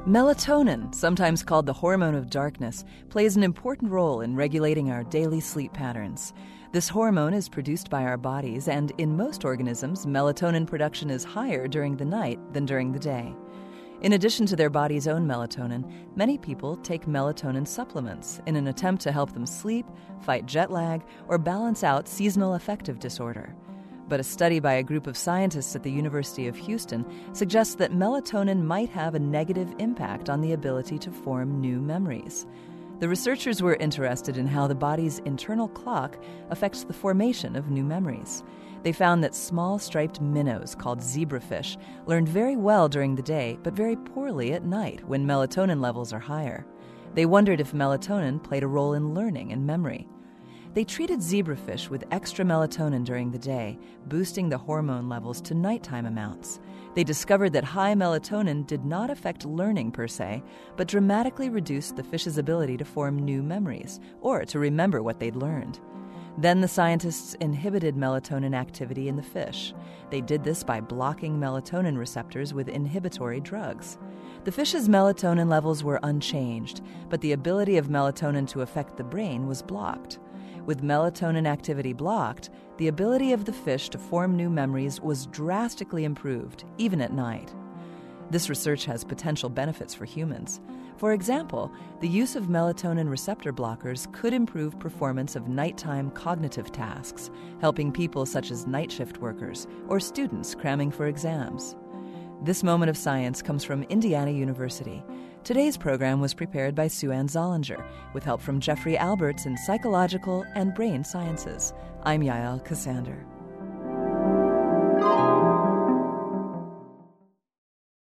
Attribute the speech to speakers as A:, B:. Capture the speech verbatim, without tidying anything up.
A: Melatonin, sometimes called the hormone of darkness, plays an important role in regulating our daily sleep patterns. This hormone is produced by our bodies, and in most organisms, melatonin production is higher during the night than during the day. In addition to their body's own melatonin, many people take melatonin supplements in an attempt to help them sleep, fight jet lag, or balance out seasonal affective disorder. But a study by a group of scientists at the University of Houston suggests that melatonin might have a negative impact on the ability to form new memories. The researchers were interested in how the body's internal clock affects the formation of new memories. They found that small striped minnows called zebrafish learned very well during the day, but very poorly at night when melatonin levels are higher. They wondered if melatonin played a role in learning and memory. They treated zebrafish with extra melatonin during the day, boosting the hormone levels to nighttime amounts. They discovered that high melatonin did not affect learning per se, but dramatically reduced the fish's ability to form new memories or to remember what they'd learned. Then the scientists inhibited melatonin activity in the fish. They did this by blocking melatonin receptors with inhibitory drugs. The fish's melatonin levels were unchanged, but the ability of melatonin to affect the brain was blocked. With melatonin activity blocked, the ability of the fish to form new memories was drastically improved, even at night. This research has potential benefits for humans. For example, the use of melatonin receptor blockers could improve performance of nighttime cognitive tasks, helping people such as night shift workers or students cramming for exams. This moment of science comes from Indiana University. Today's program was prepared by Sue Ann Zollinger, with help from Jeffrey Alberts in Psychological and Brain Sciences. I'm Yael Cassander.